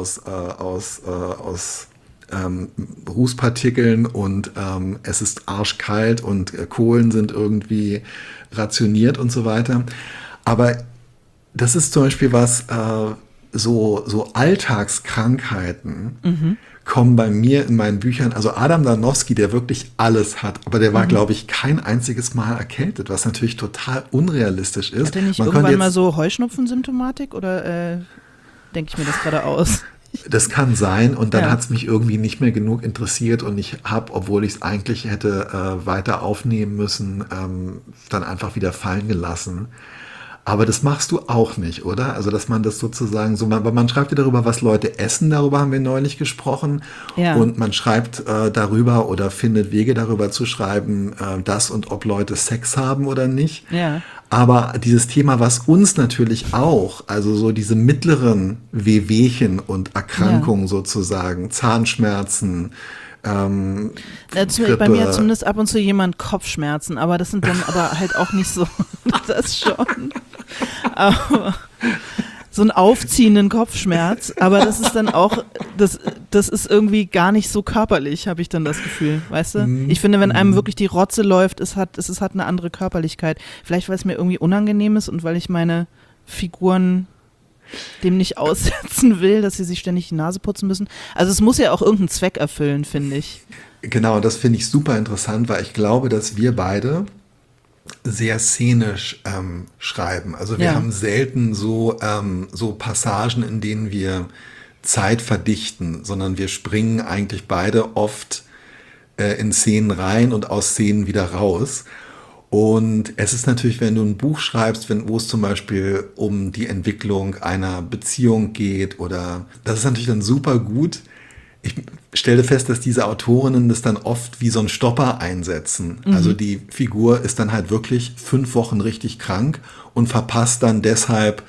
Rußpartikeln und es ist arschkalt und Kohlen sind irgendwie rationiert und so weiter. Aber das ist zum Beispiel was, so Alltagskrankheiten kommen bei mir in meinen Büchern, also Adam Danowski, der wirklich alles hat, aber der war, glaube ich, kein einziges Mal erkältet, was natürlich total unrealistisch ist. Hat er nicht irgendwann mal so Heuschnupfen-Symptomatik oder denke ich mir das gerade aus? Das kann sein und dann hat es mich irgendwie nicht mehr genug interessiert und ich habe, obwohl ich es eigentlich hätte weiter aufnehmen müssen, dann einfach wieder fallen gelassen. Aber das machst du auch nicht, oder? Also, dass man das sozusagen so, man schreibt ja darüber, was Leute essen, darüber haben wir neulich gesprochen. Ja. Und man schreibt darüber oder findet Wege darüber zu schreiben, dass und ob Leute Sex haben oder nicht. Ja. Aber dieses Thema, was uns natürlich auch, also so diese mittleren Wehwehchen und Erkrankungen sozusagen, Zahnschmerzen, bei mir hat zumindest ab und zu jemand Kopfschmerzen, aber das sind dann aber halt auch nicht so, das schon. Aber so einen aufziehenden Kopfschmerz, aber das ist dann auch, das ist irgendwie gar nicht so körperlich, habe ich dann das Gefühl, weißt du? Ich finde, wenn einem wirklich die Rotze läuft, es hat eine andere Körperlichkeit. Vielleicht, weil es mir irgendwie unangenehm ist und weil ich meine Figuren dem nicht aussetzen will, dass sie sich ständig die Nase putzen müssen. Also es muss ja auch irgendeinen Zweck erfüllen, finde ich. Genau, das finde ich super interessant, weil ich glaube, dass wir beide sehr szenisch schreiben. Also wir haben selten so Passagen, in denen wir Zeit verdichten, sondern wir springen eigentlich beide oft in Szenen rein und aus Szenen wieder raus. Und es ist natürlich, wenn du ein Buch schreibst, wo es zum Beispiel um die Entwicklung einer Beziehung geht, oder das ist natürlich dann super gut. Ich stelle fest, dass diese Autorinnen das dann oft wie so einen Stopper einsetzen. Also die Figur ist dann halt wirklich 5 Wochen richtig krank und verpasst dann deshalb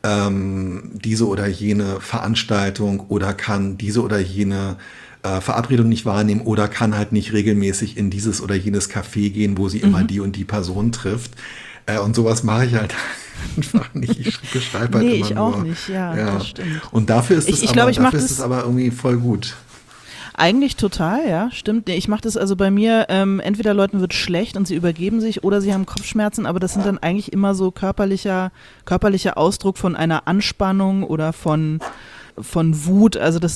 diese oder jene Veranstaltung oder kann diese oder jene Verabredung nicht wahrnehmen oder kann halt nicht regelmäßig in dieses oder jenes Café gehen, wo sie immer die und die Person trifft. Und sowas mache ich halt einfach nicht. Ich beschreibe halt immer ich nur. Auch nicht, ja, das stimmt. Und dafür ist es aber irgendwie voll gut. Eigentlich total, ja, stimmt. Nee, ich mache das also bei mir, entweder Leuten wird schlecht und sie übergeben sich oder sie haben Kopfschmerzen, aber das sind dann eigentlich immer so körperlicher Ausdruck von einer Anspannung oder von Wut. Also das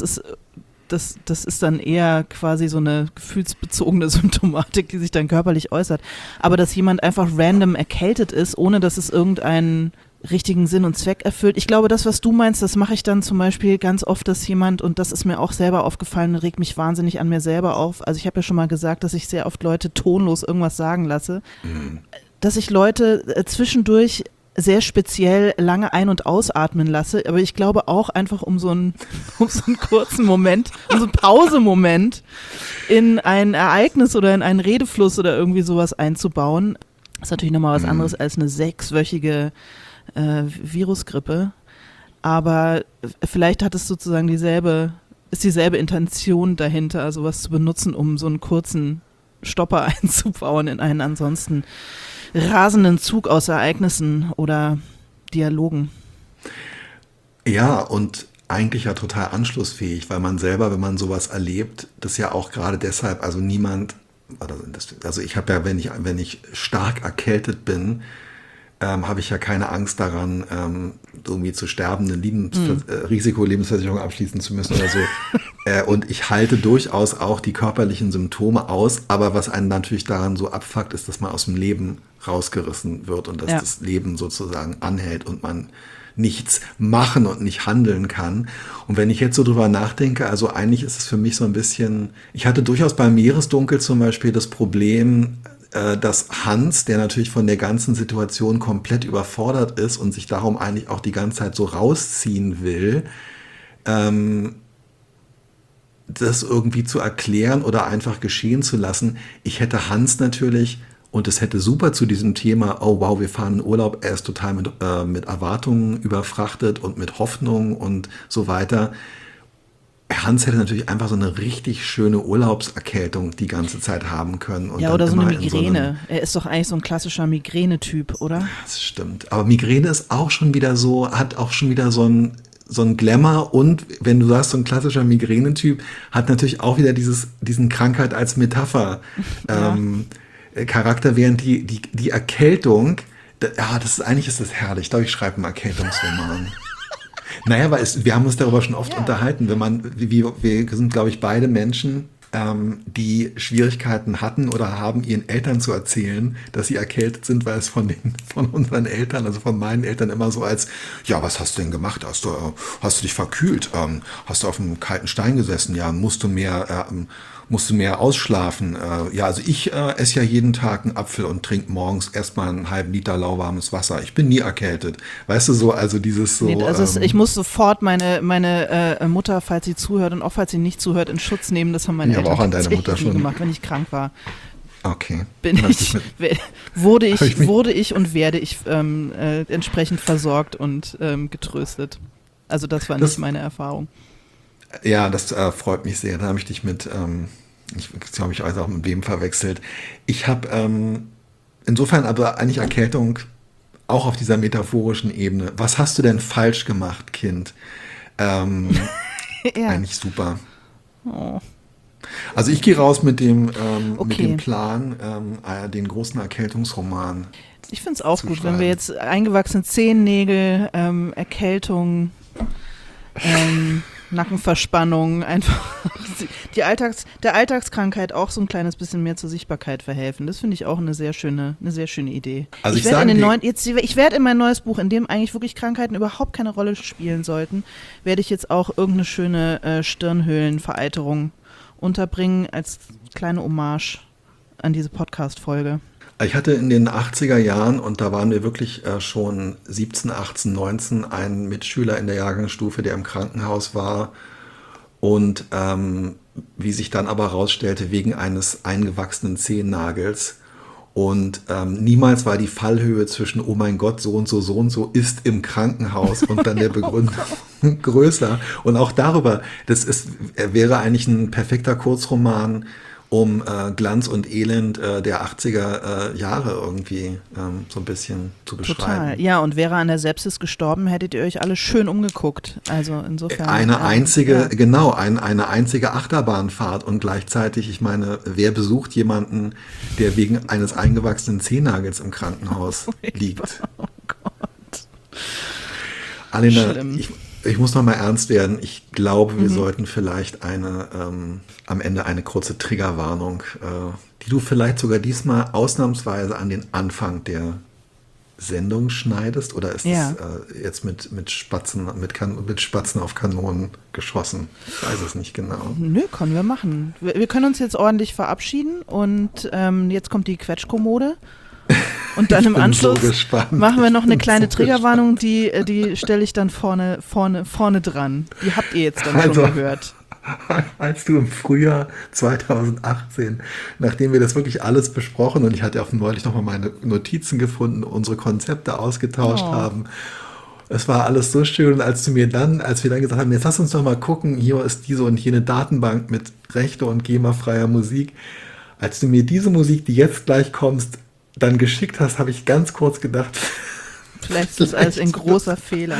ist dann eher quasi so eine gefühlsbezogene Symptomatik, die sich dann körperlich äußert. Aber dass jemand einfach random erkältet ist, ohne dass es irgendeinen richtigen Sinn und Zweck erfüllt. Ich glaube, das, was du meinst, das mache ich dann zum Beispiel ganz oft, dass jemand, und das ist mir auch selber aufgefallen, regt mich wahnsinnig an mir selber auf. Also ich habe ja schon mal gesagt, dass ich sehr oft Leute tonlos irgendwas sagen lasse, dass ich Leute zwischendurch sehr speziell lange ein- und ausatmen lasse, aber ich glaube auch einfach um so einen kurzen Moment, um so einen Pausemoment in ein Ereignis oder in einen Redefluss oder irgendwie sowas einzubauen. Das ist natürlich nochmal was anderes als eine 6-wöchige Virusgrippe, aber vielleicht hat es sozusagen dieselbe Intention dahinter, sowas zu benutzen, um so einen kurzen Stopper einzubauen in einen ansonsten rasenden Zug aus Ereignissen oder Dialogen. Ja, und eigentlich ja total anschlussfähig, weil man selber, wenn man sowas erlebt, das ja auch gerade deshalb, also niemand, also ich habe ja, wenn ich stark erkältet bin, habe ich ja keine Angst daran, irgendwie zu sterben, eine Risikolebensversicherung abschließen zu müssen oder so. Und ich halte durchaus auch die körperlichen Symptome aus, aber was einen natürlich daran so abfuckt, ist, dass man aus dem Leben rausgerissen wird und dass das Leben sozusagen anhält und man nichts machen und nicht handeln kann. Und wenn ich jetzt so drüber nachdenke, also eigentlich ist es für mich so ein bisschen, ich hatte durchaus beim Meeresdunkel zum Beispiel das Problem, dass Hans, der natürlich von der ganzen Situation komplett überfordert ist und sich darum eigentlich auch die ganze Zeit so rausziehen will, das irgendwie zu erklären oder einfach geschehen zu lassen. Ich hätte Hans natürlich, und es hätte super zu diesem Thema, oh wow, wir fahren in Urlaub, er ist total mit Erwartungen überfrachtet und mit Hoffnung und so weiter. Hans hätte natürlich einfach so eine richtig schöne Urlaubserkältung die ganze Zeit haben können. Und ja, oder so eine Migräne. Er ist doch eigentlich so ein klassischer Migräne-Typ, oder? Das stimmt. Aber Migräne ist auch schon wieder so, hat auch schon wieder so ein Glamour, und wenn du sagst, so ein klassischer Migräne-Typ, hat natürlich auch wieder diesen Krankheit als Metapher Charakter, während die Erkältung, eigentlich ist das herrlich. Ich glaube, ich schreibe einen Erkältungsroman. Naja, weil wir haben uns darüber schon oft unterhalten, wir sind, glaube ich, beide Menschen, die Schwierigkeiten hatten oder haben, ihren Eltern zu erzählen, dass sie erkältet sind, weil es von unseren Eltern, also von meinen Eltern immer so als, ja, was hast du denn gemacht? Hast du dich verkühlt? Hast du auf einem kalten Stein gesessen? Ja, musst du mehr ausschlafen? Ja, also ich esse ja jeden Tag einen Apfel und trinke morgens erstmal einen halben Liter lauwarmes Wasser. Ich bin nie erkältet. Weißt du, so, also dieses so. Nee, also ich muss sofort meine Mutter, falls sie zuhört und auch falls sie nicht zuhört, in Schutz nehmen. Das haben meine Eltern auch an deine Mutter schon gemacht, wenn ich krank war. Okay. Wurde ich und werde ich entsprechend versorgt und getröstet. Also das war nicht meine Erfahrung. Ja, das freut mich sehr. Da habe ich dich ich habe mich also auch mit wem verwechselt. Ich habe insofern aber eigentlich Erkältung auch auf dieser metaphorischen Ebene. Was hast du denn falsch gemacht, Kind? Ja. Eigentlich super. Oh. Also ich gehe raus mit dem Okay. Plan, den großen Erkältungsroman. Ich finde es auch zu gut, schreiben. wenn wir jetzt eingewachsene Zehennägel, Erkältung, Nackenverspannung, einfach der Alltagskrankheit auch so ein kleines bisschen mehr zur Sichtbarkeit verhelfen. Das finde ich auch eine sehr schöne Idee. Also ich werde sage ich werde in mein neues Buch, in dem eigentlich wirklich Krankheiten überhaupt keine Rolle spielen sollten, werde ich jetzt auch irgendeine schöne Stirnhöhlenvereiterung unterbringen als kleine Hommage an diese Podcast-Folge. Ich hatte in den 80er Jahren, und da waren wir wirklich schon 17, 18, 19, einen Mitschüler in der Jahrgangsstufe, der im Krankenhaus war und wie sich dann aber herausstellte, wegen eines eingewachsenen Zehennagels. Und niemals war die Fallhöhe zwischen oh mein Gott, so und so ist im Krankenhaus und dann der Begründung größer. Und auch darüber, wäre eigentlich ein perfekter Kurzroman, um Glanz und Elend der 80er Jahre irgendwie so ein bisschen zu beschreiben. Total. Ja, und wäre an der Sepsis gestorben, hättet ihr euch alle schön umgeguckt. Also insofern. Eine einzige, ja. genau, eine einzige Achterbahnfahrt und gleichzeitig, ich meine, wer besucht jemanden, der wegen eines eingewachsenen Zehennagels im Krankenhaus liegt? Oh Gott. Alena, Schlimm. ich muss noch mal ernst werden. Ich glaube, wir sollten vielleicht am Ende eine kurze Triggerwarnung, die du vielleicht sogar diesmal ausnahmsweise an den Anfang der Sendung schneidest, oder ist Ja. es jetzt mit Spatzen auf Kanonen geschossen? Ich weiß es nicht genau. Nö, können wir machen. Wir können uns jetzt ordentlich verabschieden und jetzt kommt die Quetschkommode. Und dann Ich im bin Anschluss so gespannt. machen wir noch eine Ich bin kleine so Triggerwarnung, die stelle ich dann vorne dran. Die habt ihr jetzt dann Also, schon gehört. Als du im Frühjahr 2018, nachdem wir das wirklich alles besprochen und ich hatte auch neulich nochmal meine Notizen gefunden, unsere Konzepte ausgetauscht haben, es war alles so schön. Und als wir dann gesagt haben, jetzt lass uns doch mal gucken, hier ist diese und jene Datenbank mit Rechte und GEMA-freier Musik. Als du mir diese Musik, die jetzt gleich kommst, dann geschickt hast, habe ich ganz kurz gedacht, Vielleicht ist das alles ein großer Fehler.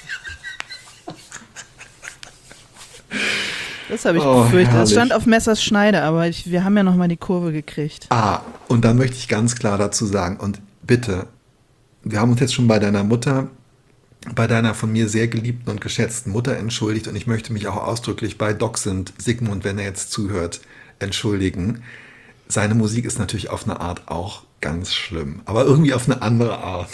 Das habe ich befürchtet. Das herrlich. stand auf Messers Schneide, aber wir haben ja noch mal die Kurve gekriegt. Und dann möchte ich ganz klar dazu sagen, und bitte, wir haben uns jetzt schon bei deiner von mir sehr geliebten und geschätzten Mutter entschuldigt, und ich möchte mich auch ausdrücklich bei Dachshund Sigmund, wenn er jetzt zuhört, entschuldigen. Seine Musik ist natürlich auf eine Art auch ganz schlimm, aber irgendwie auf eine andere Art.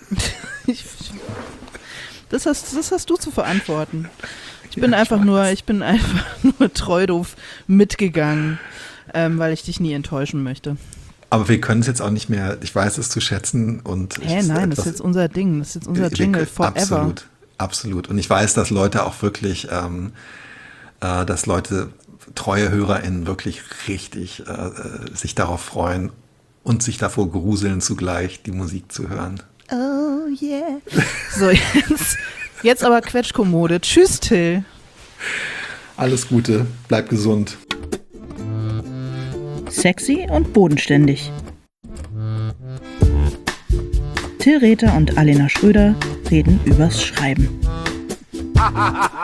Das hast du zu verantworten. Ich bin einfach nur treu doof mitgegangen, weil ich dich nie enttäuschen möchte. Aber wir können es jetzt auch nicht mehr, ich weiß es zu schätzen. Und Nein, das ist jetzt unser Ding, das ist jetzt unser Jingle forever. Absolut. Und ich weiß, dass Leute auch wirklich, treue HörerInnen wirklich richtig sich darauf freuen und sich davor gruseln, zugleich die Musik zu hören. Oh yeah. So, jetzt aber Quetschkommode. Tschüss, Till. Alles Gute, bleib gesund. Sexy und bodenständig. Till Rether und Alena Schröder reden übers Schreiben.